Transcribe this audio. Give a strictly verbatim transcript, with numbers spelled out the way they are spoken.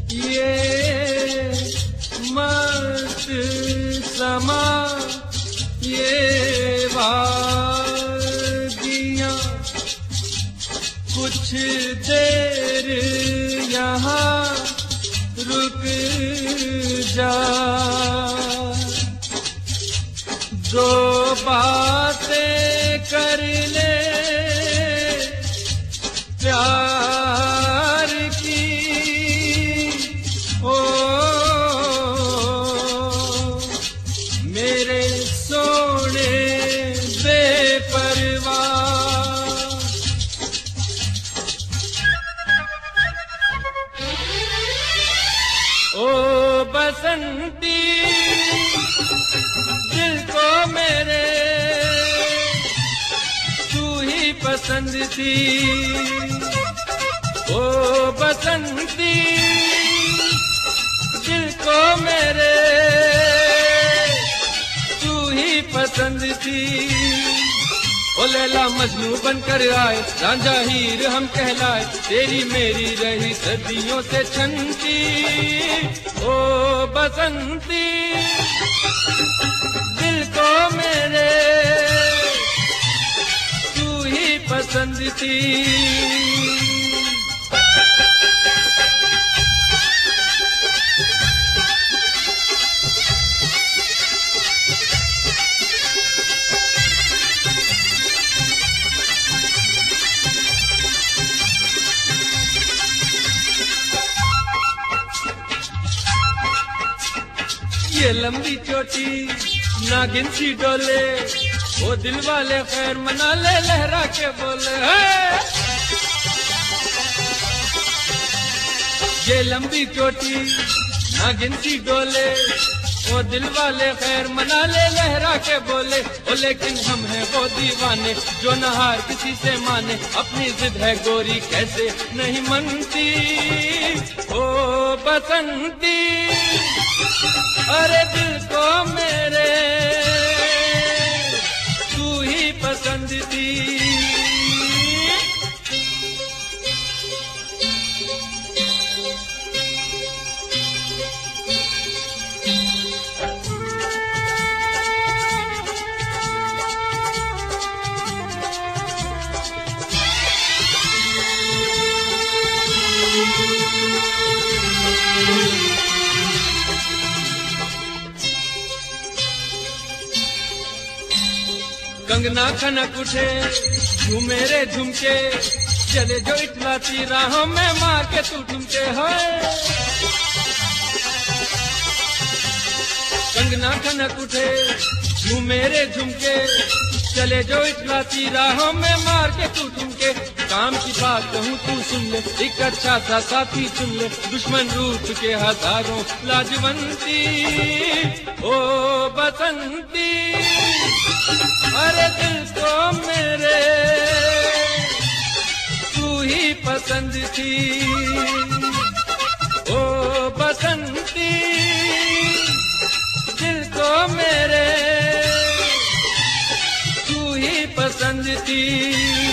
ये मत समा ये वादियाँ कुछ देर यहाँ रुक जा, दो बातें कर ले प्यार की। ओ मेरे सोने बेपरवाह, ओ बसंती दिल को मेरे तू ही पसंद थी। ओ बसंती दिल को मेरे तू ही पसंद थी। ओ लैला मजनू बनकर आए, रांझा हीर हम कहलाए, तेरी मेरी रही सदियों से छंती। ओ बसंती दिल को मेरे तू ही पसंद थी। ये लंबी चोटी नागिन सी डोले, वो दिल वाले खैर मना ले लहरा के बोले। ये लंबी चोटी नागिन सी डोले, वो दिल वाले खैर मना ले लहरा के बोले। ओ लेकिन हम हैं वो दीवाने जो नहार किसी से माने, अपनी जिद है गोरी कैसे नहीं मनती। ओ बसंती अरे दिल को मेरे तू ही पसंद थी। कंगना खनक उठे तू मेरे झुमके, चले जो इटलाती राहों में मार के तू ठुमके। है कंगना खनक उठे तू मेरे झुमके, चले जो इटलाती राहों में मार के तू ठुमके। काम की बात कहूँ तू सुन ले, एक अच्छा सा साथी चुन ले, दुश्मन रूठ के हजारों लाजवंती। ओ बसंती अरे दिल को मेरे तू ही पसंद थी। ओ बसंती दिल को मेरे तू ही पसंद थी।